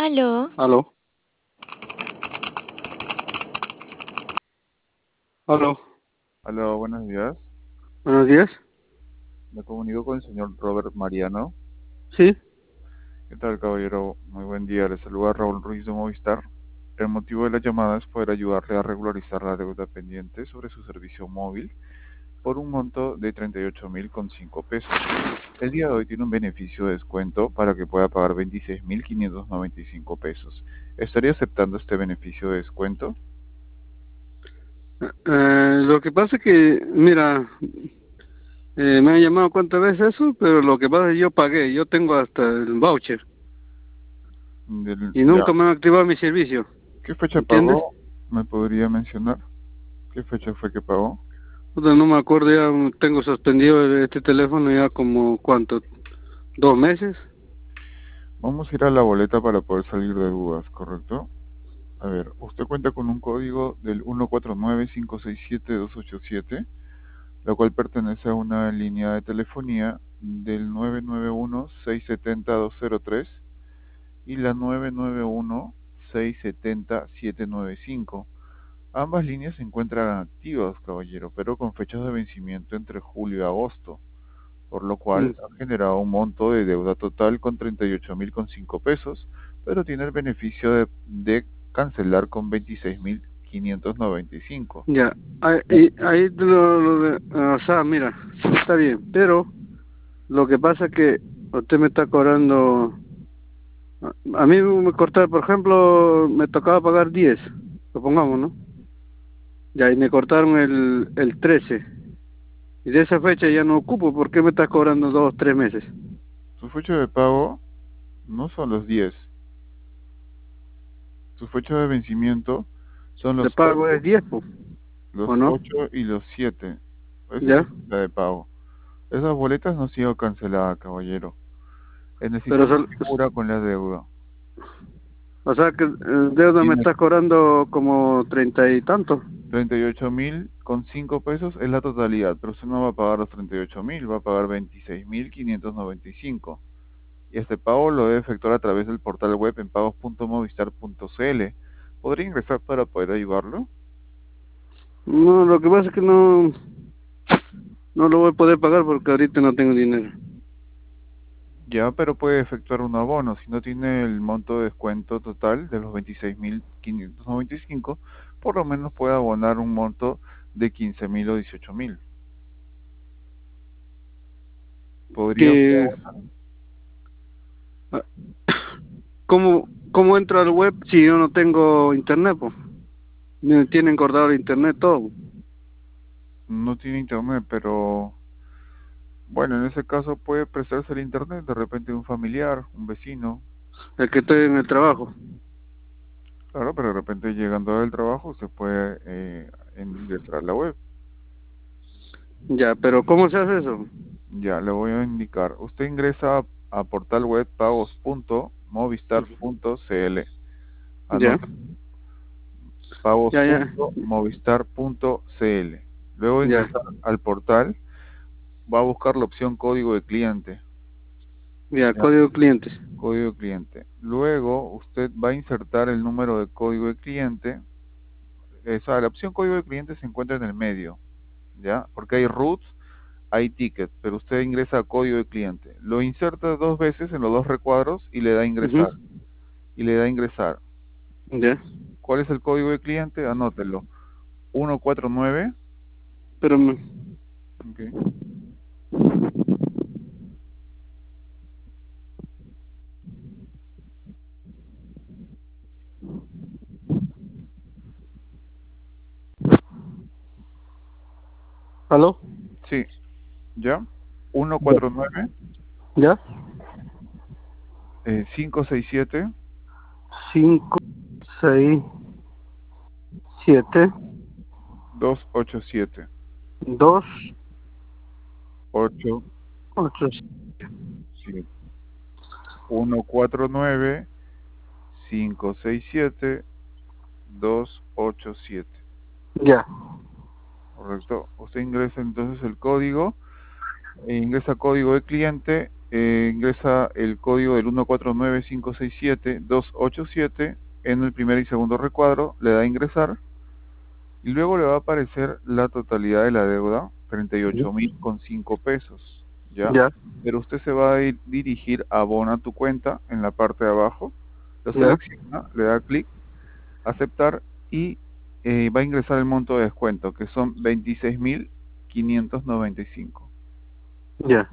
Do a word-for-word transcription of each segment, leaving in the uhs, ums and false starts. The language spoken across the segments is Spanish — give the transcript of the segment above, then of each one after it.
Aló, Aló, aló, Hola, buenos días. buenos días. Me comunico con el señor Robert Mariano. Sí, ¿Qué tal, caballero? Muy buen día. Le saluda Raúl Ruiz de Movistar. El motivo de la llamada es poder ayudarle a regularizar la deuda pendiente sobre su servicio móvil por un monto de treinta y ocho mil con cinco pesos. El día de hoy tiene un beneficio de descuento para que pueda pagar veintiséis mil quinientos noventa y cinco pesos. ¿Estaría aceptando este beneficio de descuento? eh, lo que pasa es que, mira, eh, me han llamado cuántas veces eso, pero lo que pasa es que yo pagué, yo tengo hasta el voucher Del- y ya. nunca me han activado mi servicio, ¿Qué fecha ¿entiendes? pagó? ¿Me podría mencionar? ¿Qué fecha fue que pagó? Puta, no me acuerdo, ya tengo suspendido este teléfono ya como, ¿cuánto? ¿Dos meses? Vamos a ir a la boleta para poder salir de dudas, ¿correcto? A ver, usted cuenta con un código del uno cuatro nueve cinco seis siete dos ocho siete, la cual pertenece a una línea de telefonía del nueve nueve uno seis siete cero dos cero tres y la nueve nueve uno seis siete cero siete nueve cinco. Ambas líneas se encuentran activas, caballero, pero con fechas de vencimiento entre julio y agosto, por lo Mm, cual ha generado un monto de deuda total con treinta y ocho mil con cinco pesos, pero tiene el beneficio de, de cancelar con veintiséis mil quinientos noventa y cinco. ya, ahí, Ya. y- ahí lo, lo de- o sea, mira, sí está bien, pero lo que pasa es que usted me está cobrando, a, a mí me cortaba, por ejemplo, me tocaba pagar diez, supongamos, ¿no? Ya, y me cortaron el, el trece. Y de esa fecha ya no ocupo. ¿Por qué me estás cobrando dos, tres meses? Su fecha de pago no son los diez, su fecha de vencimiento son De los pago es ocho, diez, po, los ¿o no? ocho y los siete. Esa es su Ya. fecha de pago. Esas boletas no han sido canceladas, caballero. En el Pero, sistema sol- figura con la deuda. o sea que el deuda me Tiene está cobrando como treinta y tanto. treinta y ocho mil con cinco pesos es la totalidad, pero usted no va a pagar los treinta y ocho mil, va a pagar veintiséis mil quinientos noventa y cinco. Y este pago lo debe efectuar a través del portal web en pagos punto movistar punto cl. ¿Podría ingresar para poder ayudarlo? No, lo que pasa es que no, no lo voy a poder pagar porque ahorita no tengo dinero. Ya, pero puede efectuar un abono. Si no tiene el monto de descuento total de los veintiséis mil quinientos noventa y cinco, por lo menos puede abonar un monto de quince mil o dieciocho mil. ¿Podría usted Que, abonar? ah, ¿cómo, cómo entro al web si yo no tengo internet, po? Me tienen cortado el internet todo. No tiene internet, pero bueno, en ese caso puede prestarse el internet de repente un familiar, un vecino. El que estoy en el trabajo. Claro, pero de repente llegando del trabajo se puede eh, ingresar a la web. Ya, pero ¿cómo se hace eso? Ya, le voy a indicar. Usted ingresa a, a portal web pagos punto movistar punto cl. Ya, Anota, pagos ya, ya, punto movistar punto cl. Luego de ya, ingresar al portal, va a buscar la opción código de cliente. ya, Ya, código clientes. código de cliente. Luego usted va a insertar el número de código de cliente. Esa, la opción código de cliente se encuentra en el medio, ¿ya? Porque hay routes, hay tickets, pero usted ingresa a código de cliente. Lo inserta dos veces en los dos recuadros y le da a Ujú. ingresar. Y le da a ingresar. Ya, ¿Cuál es el código de cliente? Anótelo. uno cuatro nueve. pero me- Ok. ¿aló? Sí, ¿ya? Ya, uno cuatro nueve, ya, eh, cinco seis siete, cinco, seis, siete, dos ocho siete. dos, ocho ocho. siete. uno cuatro nueve, cinco seis siete, dos ocho siete. Ya, Correcto. Usted ingresa entonces el código, e ingresa código de cliente eh, ingresa el código del uno cuatro nueve cinco seis siete dos ocho siete en el primer y segundo recuadro, le da a ingresar y luego le va a aparecer la totalidad de la deuda, treinta y ocho mil con cinco pesos, ¿ya? Ya, Pero usted se va a ir- dirigir a Abona tu cuenta en la parte de abajo, lo ya, selecciona, le da clic, aceptar y eh, va a ingresar el monto de descuento, que son veintiséis mil quinientos noventa y cinco. ya,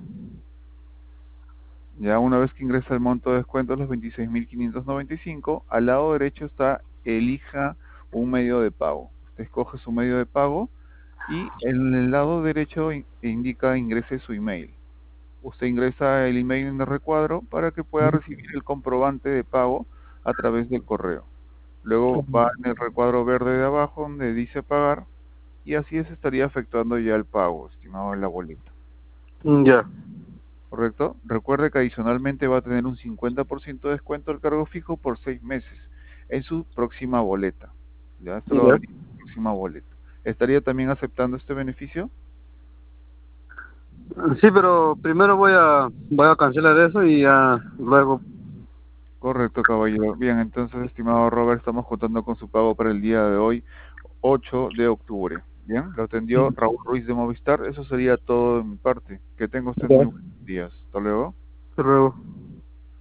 Ya una vez que ingresa el monto de descuento, los veintiséis mil quinientos noventa y cinco, al lado derecho está elija un medio de pago. Usted escoge su medio de pago y en el lado derecho in- indica ingrese su email. Usted ingresa el email en el recuadro para que pueda recibir el comprobante de pago a través del correo. Luego va en el recuadro verde de abajo donde dice pagar y así se estaría efectuando ya el pago, estimado en la boleta. ya, ¿Correcto? Recuerde que adicionalmente va a tener un cincuenta por ciento de descuento al cargo fijo por seis meses en su próxima boleta. Ya, esto lo va a ya. venir en su próxima boleta. ¿Estaría también aceptando este beneficio? Sí, pero primero voy a voy a cancelar eso y ya luego. Correcto, caballero. Bien, entonces, estimado Robert, estamos contando con su pago para el día de hoy, ocho de octubre. Bien, lo atendió Raúl Ruiz de Movistar. Eso sería todo de mi parte. Que tenga usted Ya, muy buenos días. Hasta luego. hasta luego.